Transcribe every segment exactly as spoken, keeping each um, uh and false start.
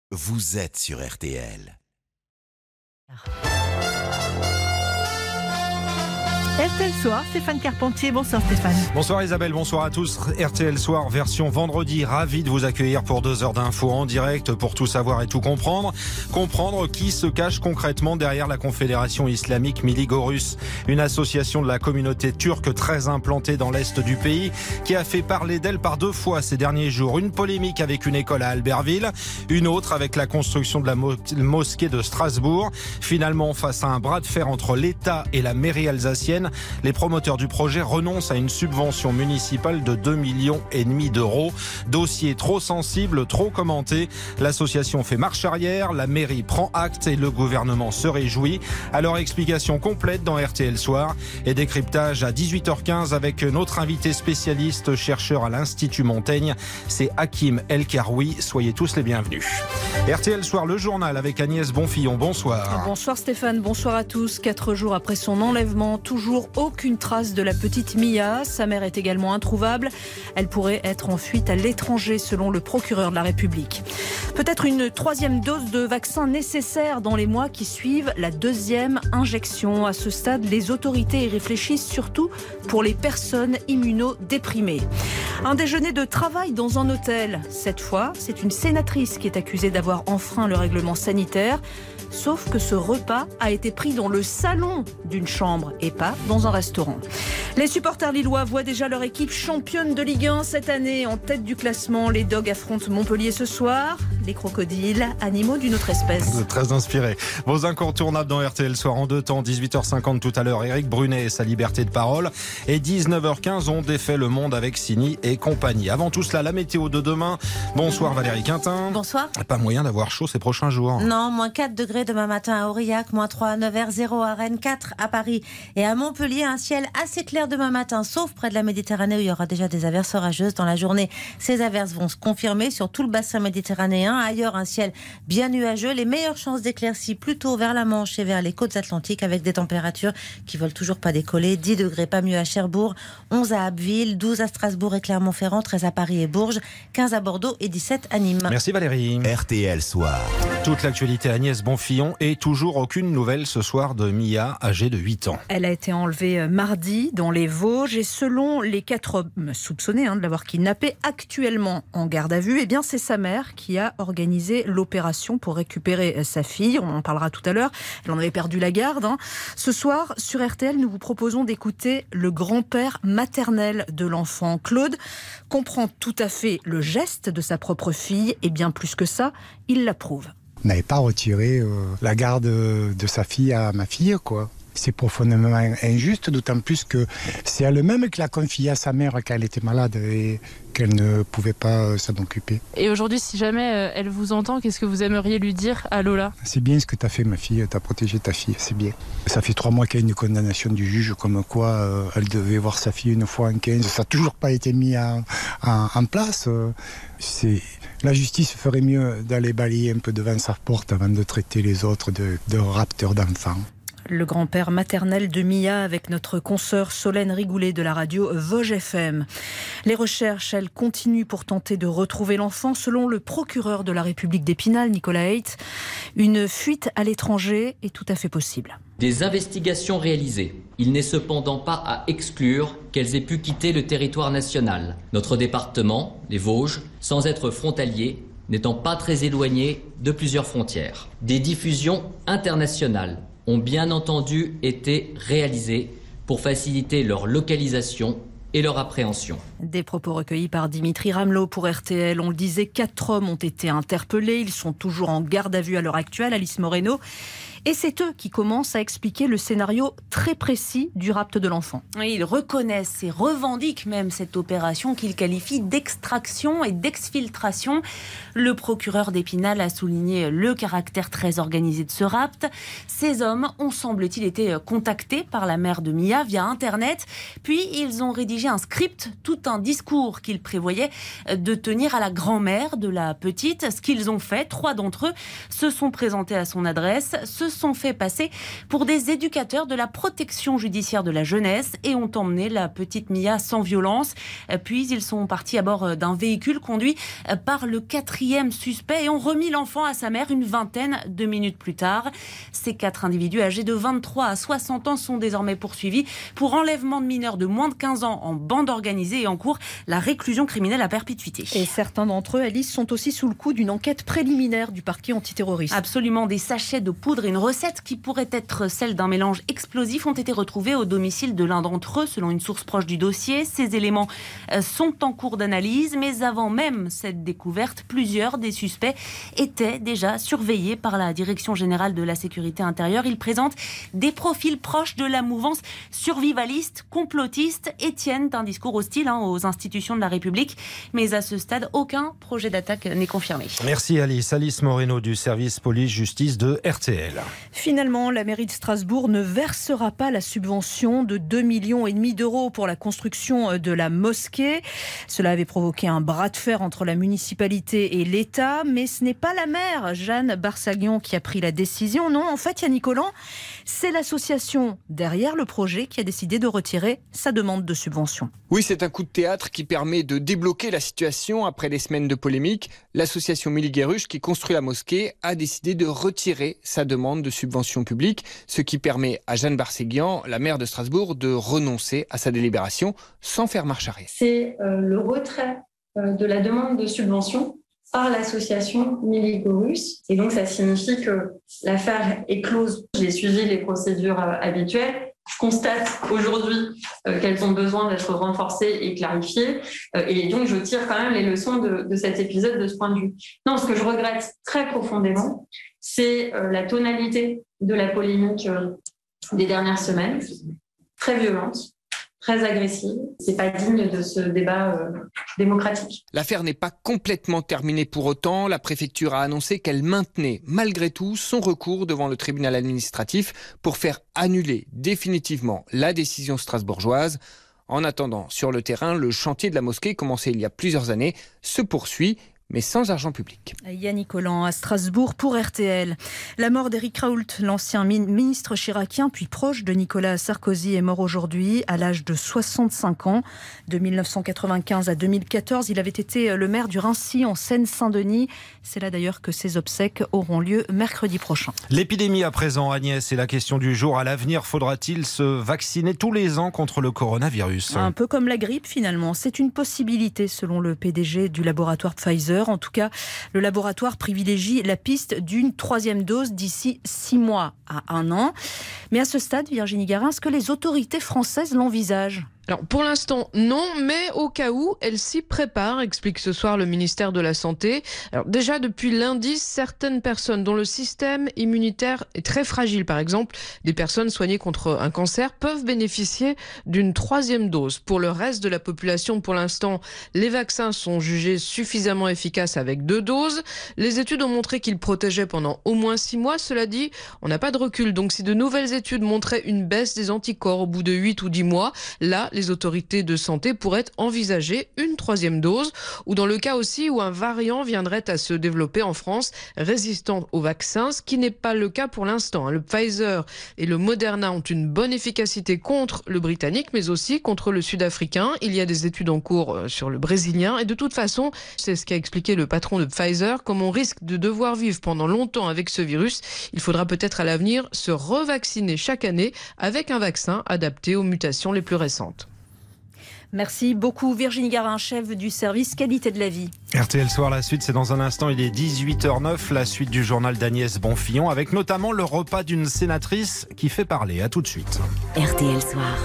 Vous êtes sur R T L. R T L Soir, Stéphane Carpentier. Bonsoir Stéphane. Bonsoir Isabelle, bonsoir à tous. R T L Soir, version vendredi. Ravi de vous accueillir pour deux heures d'infos en direct pour tout savoir et tout comprendre. Comprendre qui se cache concrètement derrière la Confédération islamique Miligorus, une association de la communauté turque très implantée dans l'est du pays qui a fait parler d'elle par deux fois ces derniers jours. Une polémique avec une école à Albertville, une autre avec la construction de la mo- mosquée de Strasbourg. Finalement, face à un bras de fer entre l'État et la mairie alsacienne, les promoteurs du projet renoncent à une subvention municipale de deux virgule cinq millions d'euros. Dossier trop sensible, trop commenté. L'association fait marche arrière, la mairie prend acte et le gouvernement se réjouit. Alors explication complète dans R T L Soir et décryptage à dix-huit heures quinze avec notre invité spécialiste, chercheur à l'Institut Montaigne. C'est Hakim El Karoui. Soyez tous les bienvenus. R T L Soir, le journal avec Agnès Bonfillon. Bonsoir. Bonsoir Stéphane, bonsoir à tous. Quatre jours après son enlèvement, toujours aucune trace de la petite Mia. Sa mère est également introuvable. Elle pourrait être en fuite à l'étranger selon le procureur de la République. Peut-être une troisième dose de vaccin nécessaire dans les mois qui suivent la deuxième injection. À ce stade, les autorités y réfléchissent surtout pour les personnes immunodéprimées. Un déjeuner de travail dans un hôtel. Cette fois, c'est une sénatrice qui est accusée d'avoir enfreint le règlement sanitaire. Sauf que ce repas a été pris dans le salon d'une chambre et pas dans un restaurant. Les supporters lillois voient déjà leur équipe championne de Ligue un cette année. En tête du classement, les Dogs affrontent Montpellier ce soir. Les crocodiles, animaux d'une autre espèce. Très inspiré. Vos incontournables dans R T L Soir en deux temps. dix-huit heures cinquante tout à l'heure, Éric Brunet et sa liberté de parole. Et dix-neuf heures quinze, on défait le monde avec Sini et compagnie. Avant tout cela, la météo de demain. Bonsoir Valérie Quintin. Bonsoir. Pas moyen d'avoir chaud ces prochains jours. Non, moins quatre degrés demain matin à Aurillac, moins trois à Nevers, zéro à Rennes, quatre à Paris et à Montpellier. Un ciel assez clair demain matin, sauf près de la Méditerranée où il y aura déjà des averses orageuses dans la journée. Ces averses vont se confirmer sur tout le bassin méditerranéen. Ailleurs, un ciel bien nuageux. Les meilleures chances d'éclaircies plutôt vers la Manche et vers les côtes atlantiques avec des températures qui veulent toujours pas décoller. dix degrés, pas mieux à Cherbourg, onze à Abbeville, douze à Strasbourg et Clermont-Ferrand, treize à Paris et Bourges, quinze à Bordeaux et dix-sept à Nîmes. Merci Valérie. R T L Soir. Toute l'actualité Agnès Bonfillon et toujours aucune nouvelle ce soir de Mia, âgée de huit ans. Elle a été enlevée mardi dans les Vosges et selon les quatre hommes soupçonnés hein, de l'avoir kidnappée, actuellement en garde à vue, eh bien c'est sa mère qui a organisé l'opération pour récupérer sa fille. On en parlera tout à l'heure. Elle en avait perdu la garde. Hein. Ce soir, sur R T L, nous vous proposons d'écouter le grand-père maternel de l'enfant. Claude comprend tout à fait le geste de sa propre fille et bien plus que ça, il l'approuve. On n'avait pas retiré euh, la garde de sa fille à ma fille, quoi. C'est profondément injuste, d'autant plus que c'est elle-même qui l'a confié à sa mère quand elle était malade et qu'elle ne pouvait pas s'en occuper. Et aujourd'hui, si jamais elle vous entend, qu'est-ce que vous aimeriez lui dire à Lola ? C'est bien ce que tu as fait, ma fille, tu as protégé ta fille, c'est bien. Ça fait trois mois qu'il y a une condamnation du juge, comme quoi euh, elle devait voir sa fille une fois en quinze. Ça n'a toujours pas été mis en, en, en place. C'est... La justice ferait mieux d'aller balayer un peu devant sa porte avant de traiter les autres de, de rapteurs d'enfants. Le grand-père maternel de Mia avec notre consoeur Solène Rigoulet de la radio Vosges F M. Les recherches, elles, continuent pour tenter de retrouver l'enfant. Selon le procureur de la République d'Épinal, Nicolas Haidt, une fuite à l'étranger est tout à fait possible. Des investigations réalisées. Il n'est cependant pas à exclure qu'elles aient pu quitter le territoire national. Notre département, les Vosges, sans être frontalier, n'étant pas très éloigné de plusieurs frontières. Des diffusions internationales ont bien entendu été réalisées pour faciliter leur localisation et leur appréhension. Des propos recueillis par Dimitri Ramelot pour R T L. On le disait, quatre hommes ont été interpellés. Ils sont toujours en garde à vue à l'heure actuelle, Alice Moreno. Et c'est eux qui commencent à expliquer le scénario très précis du rapt de l'enfant. Oui, ils reconnaissent et revendiquent même cette opération qu'ils qualifient d'extraction et d'exfiltration. Le procureur d'Épinal a souligné le caractère très organisé de ce rapt. Ces hommes ont, semble-t-il, été contactés par la mère de Mia via Internet. Puis, ils ont rédigé un script tout un discours qu'ils prévoyaient de tenir à la grand-mère de la petite. Ce qu'ils ont fait, trois d'entre eux se sont présentés à son adresse, se sont fait passer pour des éducateurs de la protection judiciaire de la jeunesse et ont emmené la petite Mia sans violence. Puis ils sont partis à bord d'un véhicule conduit par le quatrième suspect et ont remis l'enfant à sa mère une vingtaine de minutes plus tard. Ces quatre individus âgés de vingt-trois à soixante ans sont désormais poursuivis pour enlèvement de mineurs de moins de quinze ans en bande organisée et en cours la réclusion criminelle à perpétuité. Et certains d'entre eux, Alice, sont aussi sous le coup d'une enquête préliminaire du parquet antiterroriste. Absolument, des sachets de poudre et une recette qui pourrait être celle d'un mélange explosif ont été retrouvés au domicile de l'un d'entre eux, selon une source proche du dossier. Ces éléments sont en cours d'analyse, mais avant même cette découverte, plusieurs des suspects étaient déjà surveillés par la Direction générale de la sécurité intérieure. Ils présentent des profils proches de la mouvance survivaliste, complotiste et tiennent un discours hostile hein, aux institutions de la République. Mais à ce stade, aucun projet d'attaque n'est confirmé. Merci Alice. Alice Moreno du service police-justice de R T L. Finalement, la mairie de Strasbourg ne versera pas la subvention de deux virgule cinq millions d'euros pour la construction de la mosquée. Cela avait provoqué un bras de fer entre la municipalité et l'État, mais ce n'est pas la maire, Jeanne Barsaguian, qui a pris la décision. Non, en fait, Yannick Collant, c'est l'association derrière le projet qui a décidé de retirer sa demande de subvention. Oui, c'est un coup de théâtre qui permet de débloquer la situation après des semaines de polémique. L'association Miligueruche, qui construit la mosquée, a décidé de retirer sa demande de subvention publique, ce qui permet à Jeanne Barsaguian, la maire de Strasbourg, de renoncer à sa délibération sans faire marche arrière. C'est euh, le retrait euh, de la demande de subvention par l'association Miligueruche. Et donc, ça signifie que l'affaire est close. J'ai suivi les procédures euh, habituelles. Je constate aujourd'hui euh, qu'elles ont besoin d'être renforcées et clarifiées. Euh, et donc, je tire quand même les leçons de, de cet épisode de ce point de vue. Non, ce que je regrette très profondément, c'est euh, la tonalité de la polémique euh, des dernières semaines, très violente, très agressive. C'est pas digne de ce débat euh, démocratique. L'affaire n'est pas complètement terminée pour autant. La préfecture a annoncé qu'elle maintenait malgré tout son recours devant le tribunal administratif pour faire annuler définitivement la décision strasbourgeoise. En attendant, sur le terrain, le chantier de la mosquée, commencé il y a plusieurs années, se poursuit, mais sans argent public. Yannick Collant à Strasbourg pour R T L. La mort d'Éric Raoult, l'ancien ministre chiracien, puis proche de Nicolas Sarkozy, est mort aujourd'hui à l'âge de soixante-cinq ans. De mille neuf cent quatre-vingt-quinze à deux mille quatorze, il avait été le maire du Raincy en Seine-Saint-Denis. C'est là d'ailleurs que ses obsèques auront lieu mercredi prochain. L'épidémie à présent, Agnès, est la question du jour. À l'avenir, faudra-t-il se vacciner tous les ans contre le coronavirus ? Un peu comme la grippe finalement. C'est une possibilité selon le P D G du laboratoire Pfizer. En tout cas, le laboratoire privilégie la piste d'une troisième dose d'ici six mois à un an. Mais à ce stade, Virginie Garin, est-ce que les autorités françaises l'envisagent ? Alors pour l'instant non, mais au cas où, elle s'y prépare, explique ce soir le ministère de la Santé. Alors déjà depuis lundi, certaines personnes dont le système immunitaire est très fragile, par exemple des personnes soignées contre un cancer, peuvent bénéficier d'une troisième dose. Pour le reste de la population, pour l'instant, les vaccins sont jugés suffisamment efficaces avec deux doses. Les études ont montré qu'ils protégeaient pendant au moins six mois. Cela dit, on n'a pas de recul. Donc si de nouvelles études montraient une baisse des anticorps au bout de huit ou dix mois, là, les autorités de santé pourraient envisager une troisième dose, ou dans le cas aussi où un variant viendrait à se développer en France résistant au vaccin, ce qui n'est pas le cas pour l'instant. Le Pfizer et le Moderna ont une bonne efficacité contre le britannique, mais aussi contre le sud-africain. Il y a des études en cours sur le brésilien, et de toute façon, c'est ce qu'a expliqué le patron de Pfizer, comme on risque de devoir vivre pendant longtemps avec ce virus, il faudra peut-être à l'avenir se revacciner chaque année avec un vaccin adapté aux mutations les plus récentes. Merci beaucoup Virginie Garin, chef du service qualité de la vie. R T L Soir, la suite, c'est dans un instant, il est dix-huit heures neuf, la suite du journal d'Agnès Bonfillon, avec notamment le repas d'une sénatrice qui fait parler. À tout de suite. R T L Soir.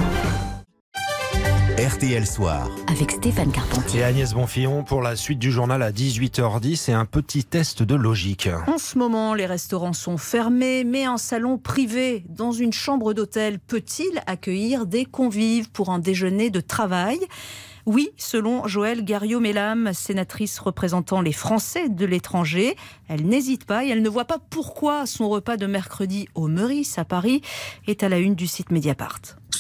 R T L Soir. Avec Stéphane Carpentier. Et Agnès Bonfillon pour la suite du journal à dix-huit heures dix et un petit test de logique. En ce moment, les restaurants sont fermés, mais un salon privé dans une chambre d'hôtel peut-il accueillir des convives pour un déjeuner de travail ? Oui, selon Joëlle Garriaud-Mellam, sénatrice représentant les Français de l'étranger. Elle n'hésite pas et elle ne voit pas pourquoi son repas de mercredi au Meurice à Paris est à la une du site Mediapart.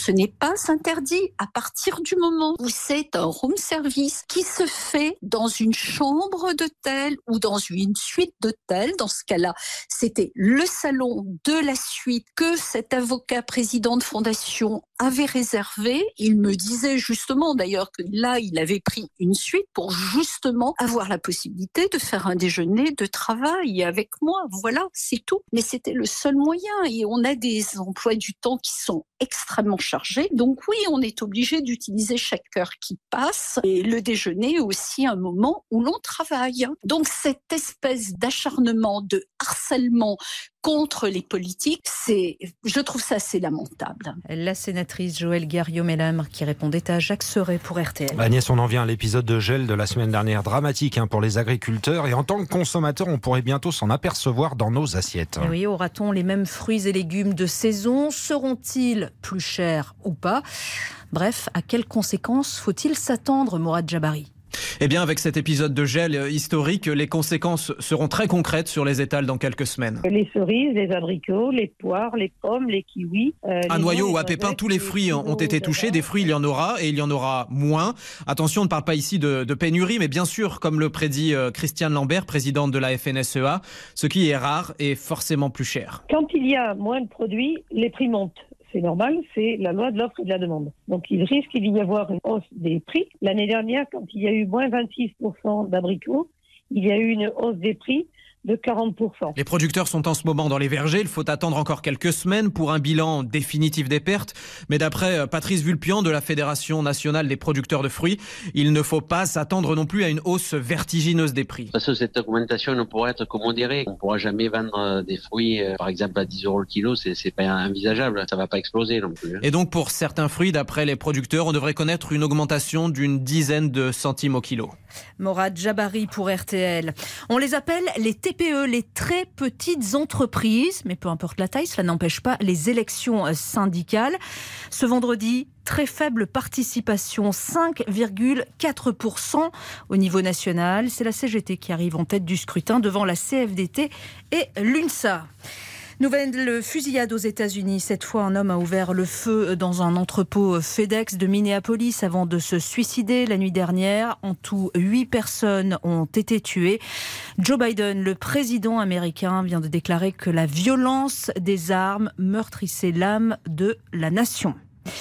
ce n'est pas interdit à partir du moment où c'est un room service qui se fait dans une chambre d'hôtel ou dans une suite d'hôtel. Dans ce cas-là, c'était le salon de la suite que cet avocat président de fondation avait réservé. Il me disait justement d'ailleurs que là, il avait pris une suite pour justement avoir la possibilité de faire un déjeuner de travail avec moi. Voilà, c'est tout. Mais c'était le seul moyen et on a des emplois du temps qui sont extrêmement chargés. Donc oui, on est obligé d'utiliser chaque heure qui passe et le déjeuner est aussi un moment où l'on travaille. Donc cette espèce d'acharnement, de harcèlement contre les politiques, c'est, je trouve ça assez lamentable. La sénatrice Joëlle Garriaud-Mellam qui répondait à Jacques Serret pour R T L. Agnès, on en vient à l'épisode de gel de la semaine dernière, dramatique hein, pour les agriculteurs et en tant que consommateurs, on pourrait bientôt s'en apercevoir dans nos assiettes. Et oui, aura-t-on les mêmes fruits et légumes de saison? Seront-ils plus chers ou pas? Bref, à quelles conséquences faut-il s'attendre, Morad Jabari? Eh bien, avec cet épisode de gel historique, les conséquences seront très concrètes sur les étals dans quelques semaines. Les cerises, les abricots, les poires, les pommes, les kiwis. Euh, à noyau ou à pépins, tous les fruits ont été touchés. Des fruits, il y en aura et il y en aura moins. Attention, on ne parle pas ici de, de pénurie, mais bien sûr, comme le prédit euh, Christiane Lambert, présidente de la F N S E A, ce qui est rare est forcément plus cher. Quand il y a moins de produits, les prix montent. C'est normal, c'est la loi de l'offre et de la demande. Donc il risque d'y y avoir une hausse des prix. L'année dernière, quand il y a eu moins vingt-six pour cent d'abricots, il y a eu une hausse des prix de quarante pour cent. Les producteurs sont en ce moment dans les vergers. Il faut attendre encore quelques semaines pour un bilan définitif des pertes. Mais d'après Patrice Vulpian de la Fédération nationale des producteurs de fruits, il ne faut pas s'attendre non plus à une hausse vertigineuse des prix. Parce que cette augmentation ne pourra être que modérée. On ne pourra jamais vendre des fruits, par exemple, à dix euros le kilo. C'est, c'est pas envisageable. Ça ne va pas exploser non plus. Et donc, pour certains fruits, d'après les producteurs, on devrait connaître une augmentation d'une dizaine de centimes au kilo. Morad Jabari pour R T L. On les appelle les T P E, les très petites entreprises, mais peu importe la taille, cela n'empêche pas les élections syndicales. Ce vendredi, très faible participation, cinq virgule quatre pour cent au niveau national. C'est la C G T qui arrive en tête du scrutin devant la C F D T et l'UNSA. Nouvelle fusillade aux États-Unis. Cette fois, un homme a ouvert le feu dans un entrepôt FedEx de Minneapolis avant de se suicider la nuit dernière. En tout, huit personnes ont été tuées. Joe Biden, le président américain, vient de déclarer que la violence des armes meurtrissait l'âme de la nation.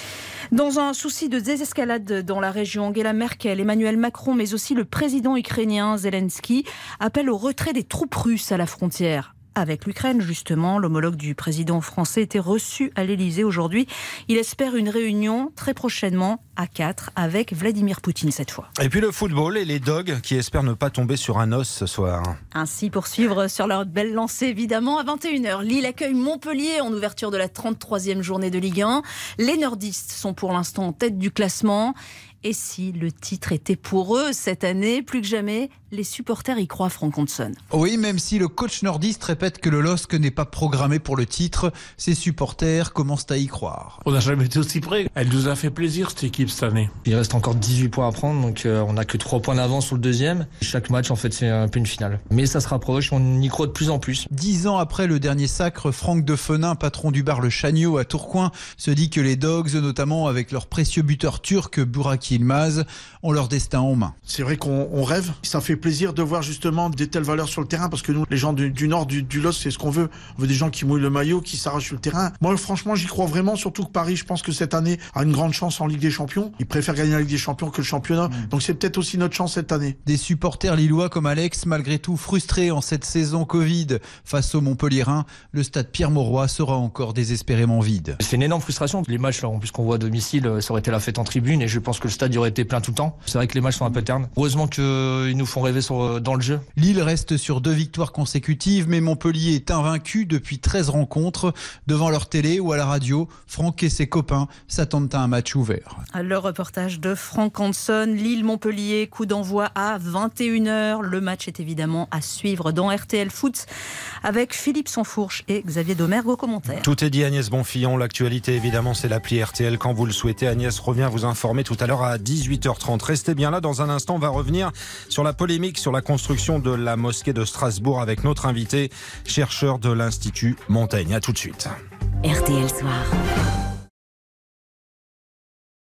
Dans un souci de désescalade dans la région, Angela Merkel, Emmanuel Macron, mais aussi le président ukrainien Zelensky appellent au retrait des troupes russes à la frontière avec l'Ukraine, justement. L'homologue du président français était reçu à l'Élysée aujourd'hui. Il espère une réunion très prochainement à quatre avec Vladimir Poutine cette fois. Et puis le football et les Dogs qui espèrent ne pas tomber sur un os ce soir. Ainsi, pour suivre sur leur belle lancée, évidemment, à vingt et une heures, Lille accueille Montpellier en ouverture de la trente-troisième journée de Ligue un. Les nordistes sont pour l'instant en tête du classement. Et si le titre était pour eux cette année, plus que jamais, les supporters y croient, Franck Hanson. Oui, même si le coach nordiste répète que le L O S C n'est pas programmé pour le titre, ses supporters commencent à y croire. On n'a jamais été aussi près. Elle nous a fait plaisir, cette équipe, cette année. Il reste encore dix-huit points à prendre, donc euh, on n'a que trois points d'avance sur le deuxième. Chaque match, en fait, c'est un peu une finale. Mais ça se rapproche, on y croit de plus en plus. Dix ans après le dernier sacre, Franck Defenin, patron du bar Le Chagneau à Tourcoing, se dit que les Dogs, notamment avec leur précieux buteur turc Burak Yilmaz, ont leur destin en main. C'est vrai qu'on on rêve. Ça fait plaisir de voir justement des telles valeurs sur le terrain parce que nous, les gens du, du nord du, du L O S C, c'est ce qu'on veut. On veut des gens qui mouillent le maillot, qui s'arrachent sur le terrain. Moi, franchement, j'y crois vraiment, surtout que Paris, je pense que cette année a une grande chance en Ligue des Champions. Ils préfèrent gagner la Ligue des Champions que le championnat. Mmh. Donc c'est peut-être aussi notre chance cette année. Des supporters lillois comme Alex, malgré tout frustrés en cette saison Covid face aux Montpelliérains, le stade Pierre-Mauroy sera encore désespérément vide. C'est une énorme frustration. Les matchs, là, en plus qu'on voit à domicile, ça aurait été la fête en tribune et je pense que le stade y aurait été plein tout le temps. C'est vrai que les matchs sont un peu ternes. Heureusement qu'ils nous font rêver sur, dans le jeu. Lille reste sur deux victoires consécutives, mais Montpellier est invaincu depuis treize rencontres. Devant leur télé ou à la radio, Franck et ses copains s'attendent à un match ouvert. Le reportage de Franck Hanson, Lille-Montpellier, coup d'envoi à vingt et une heures. Le match est évidemment à suivre dans R T L Foot avec Philippe Sansfourche et Xavier Domergue au commentaire. Tout est dit, Agnès Bonfillon. L'actualité, évidemment, c'est l'appli R T L quand vous le souhaitez. Agnès revient vous informer tout à l'heure à dix-huit heures trente. Restez bien là. Dans un instant, on va revenir sur la polémique sur la construction de la mosquée de Strasbourg avec notre invité, chercheur de l'Institut Montaigne. À tout de suite. R T L Soir.